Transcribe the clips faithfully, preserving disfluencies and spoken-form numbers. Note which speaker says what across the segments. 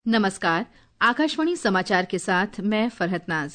Speaker 1: नमस्कार, आकाशवाणी समाचार के साथ मैं फरहत नाज।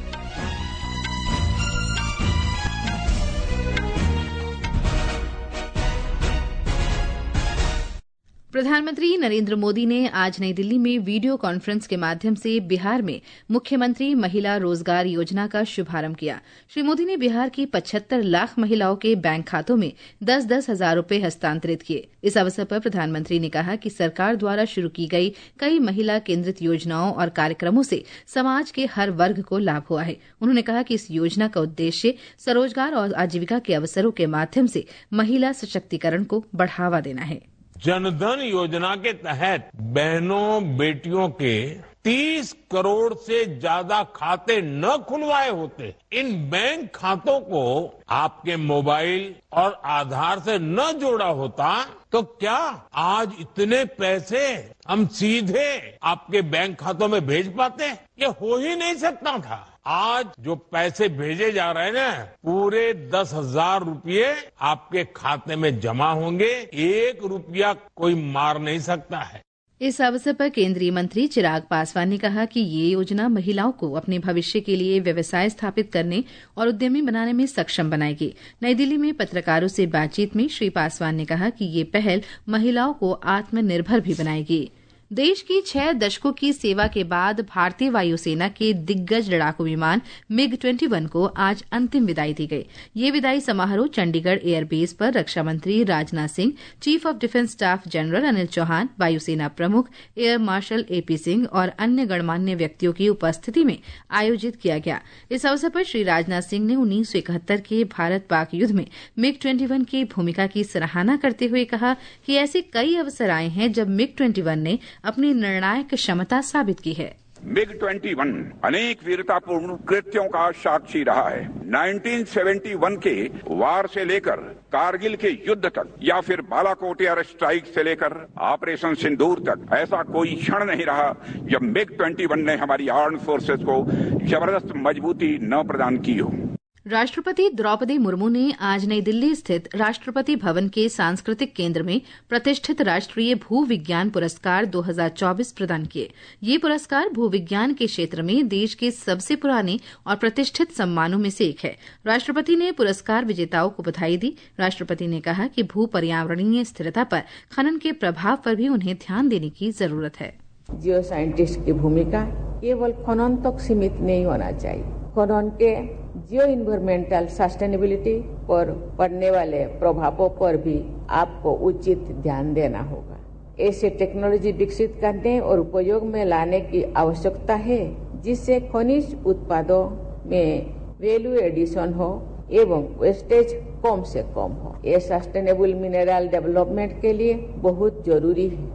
Speaker 1: प्रधानमंत्री नरेंद्र मोदी ने आज नई दिल्ली में वीडियो कॉन्फ्रेंस के माध्यम से बिहार में मुख्यमंत्री महिला रोजगार योजना का शुभारंभ किया। श्री मोदी ने बिहार की पचहत्तर लाख महिलाओं के बैंक खातों में दस दस हजार रूपये हस्तांतरित किए। इस अवसर पर प्रधानमंत्री ने कहा कि सरकार द्वारा शुरू की गई कई महिला केंद्रित योजनाओं और कार्यक्रमों से समाज के हर वर्ग को लाभ हुआ है। उन्होंने कहा कि इस योजना का उद्देश्य स्वरोजगार और आजीविका के अवसरों के माध्यम से महिला सशक्तिकरण को बढ़ावा देना है।
Speaker 2: जनधन योजना के तहत बहनों बेटियों के तीस करोड़ से ज्यादा खाते न खुलवाए होते। इन बैंक खातों को आपके मोबाइल और आधार से न जोड़ा होता तो क्या आज इतने पैसे हम सीधे आपके बैंक खातों में भेज पाते? ये हो ही नहीं सकता था। आज जो पैसे भेजे जा रहे हैं ना, पूरे दस हजार रुपये आपके खाते में जमा होंगे। एक रुपया कोई मार नहीं सकता है।
Speaker 1: इस अवसर पर केंद्रीय मंत्री चिराग पासवान ने कहा कि ये योजना महिलाओं को अपने भविष्य के लिए व्यवसाय स्थापित करने और उद्यमी बनाने में सक्षम बनाएगी। नई दिल्ली में पत्रकारों से बातचीत में श्री पासवान ने कहा कि ये पहल महिलाओं को आत्मनिर्भर भी बनाएगी। देश की छह दशकों की सेवा के बाद भारतीय वायुसेना के दिग्गज लड़ाकू विमान मिग इक्कीस को आज अंतिम विदाई दी गई। ये विदाई समारोह चंडीगढ़ एयरबेस पर रक्षा मंत्री Rajnath Singh, chief of defence staff general Anil Chauhan, वायुसेना प्रमुख एयर मार्शल एपी सिंह और अन्य गणमान्य व्यक्तियों की उपस्थिति में आयोजित किया गया। इस अवसर पर श्री राजनाथ सिंह ने उन्नीस सौ इकहत्तर के भारत पाक युद्ध में मिग इक्कीस की भूमिका की सराहना करते हुए कहा कि ऐसे कई अवसर आए हैं जब मिग इक्कीस ने अपनी निर्णायक क्षमता साबित की है।
Speaker 3: मिग इक्कीस अनेक वीरतापूर्ण कृत्यों का साक्षी रहा है। उन्नीस सौ इकहत्तर के वार से लेकर कारगिल के युद्ध तक या फिर बालाकोट एयर स्ट्राइक से लेकर ऑपरेशन सिंदूर तक ऐसा कोई क्षण नहीं रहा जब मिग इक्कीस ने हमारी आर्म्ड फोर्सेस को जबरदस्त मजबूती न प्रदान की हो।
Speaker 1: राष्ट्रपति द्रौपदी मुर्मू ने आज नई दिल्ली स्थित राष्ट्रपति भवन के सांस्कृतिक केंद्र में प्रतिष्ठित राष्ट्रीय भू विज्ञान पुरस्कार दो हज़ार चौबीस प्रदान किए। ये पुरस्कार भू विज्ञान के क्षेत्र में देश के सबसे पुराने और प्रतिष्ठित सम्मानों में से एक है। राष्ट्रपति ने पुरस्कार विजेताओं को बधाई दी। राष्ट्रपति ने कहा कि भू पर्यावरणीय स्थिरता पर खनन के प्रभाव पर भी उन्हें ध्यान देने की जरूरत है।
Speaker 4: जियो साइंटिस्ट की भूमिका केवल खनन तक सीमित नहीं होना चाहिए। खनन के जियो इन्वायरमेंटल सस्टेनेबिलिटी पर पड़ने वाले प्रभावों पर भी आपको उचित ध्यान देना होगा। ऐसे टेक्नोलॉजी विकसित करने और उपयोग में लाने की आवश्यकता है जिससे खनिज उत्पादों में वैल्यू एडिशन हो एवं वेस्टेज कम से कम हो। ये सस्टेनेबल मिनरल डेवलपमेंट के लिए बहुत जरूरी है।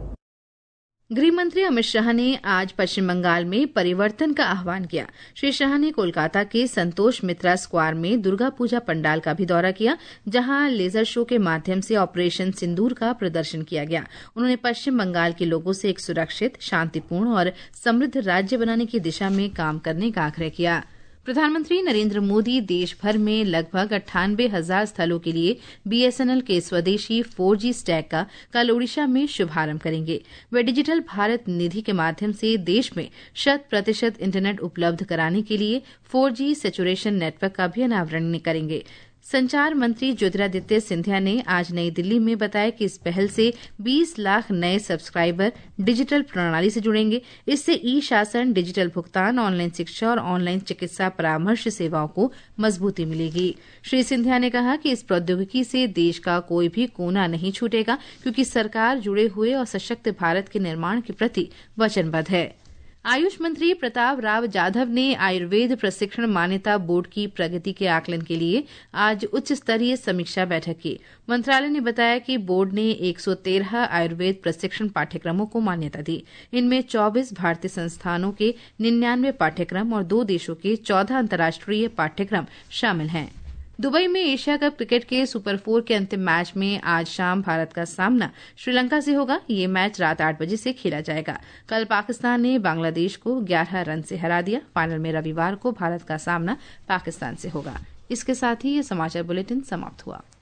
Speaker 1: गृह मंत्री अमित शाह ने आज पश्चिम बंगाल में परिवर्तन का आह्वान किया। श्री शाह ने कोलकाता के संतोष मित्रा स्क्वायर में दुर्गा पूजा पंडाल का भी दौरा किया, जहां लेजर शो के माध्यम से ऑपरेशन सिंदूर का प्रदर्शन किया गया। उन्होंने पश्चिम बंगाल के लोगों से एक सुरक्षित, शांतिपूर्ण और समृद्ध राज्य बनाने की दिशा में काम करने का आग्रह किया। प्रधानमंत्री नरेंद्र मोदी देश भर में लगभग अट्ठानबे हजार स्थलों के लिए बीएसएनएल के स्वदेशी फोर जी स्टैक का कल ओडिशा में शुभारंभ करेंगे। वे डिजिटल भारत निधि के माध्यम से देश में शत प्रतिशत इंटरनेट उपलब्ध कराने के लिए फोर जी सैचुरेशन नेटवर्क का भी अनावरण करेंगे। संचार मंत्री ज्योतिरादित्य सिंधिया ने आज नई दिल्ली में बताया कि इस पहल से बीस लाख नए सब्सक्राइबर डिजिटल प्रणाली से जुड़ेंगे। इससे ई शासन, डिजिटल भुगतान, ऑनलाइन शिक्षा और ऑनलाइन चिकित्सा परामर्श सेवाओं को मजबूती मिलेगी। श्री सिंधिया ने कहा कि इस प्रौद्योगिकी से देश का कोई भी कोना नहीं छूटेगा, क्योंकि सरकार जुड़े हुए और सशक्त भारत के निर्माण के प्रति वचनबद्ध है। आयुष मंत्री प्रताप राव जाधव ने आयुर्वेद प्रशिक्षण मान्यता बोर्ड की प्रगति के आकलन के लिए आज उच्च स्तरीय समीक्षा बैठक की। मंत्रालय ने बताया कि बोर्ड ने एक सौ तेरह आयुर्वेद प्रशिक्षण पाठ्यक्रमों को मान्यता दी। इनमें चौबीस भारतीय संस्थानों के निन्यानवे पाठ्यक्रम और दो देशों के चौदह अंतर्राष्ट्रीय पाठ्यक्रम शामिल हैं। दुबई में एशिया कप क्रिकेट के सुपर फोर के अंतिम मैच में आज शाम भारत का सामना श्रीलंका से होगा। ये मैच रात आठ बजे से खेला जाएगा। कल पाकिस्तान ने बांग्लादेश को ग्यारह रन से हरा दिया। फाइनल में रविवार को भारत का सामना पाकिस्तान से होगा। इसके साथ ही ये समाचार बुलेटिन समाप्त हुआ।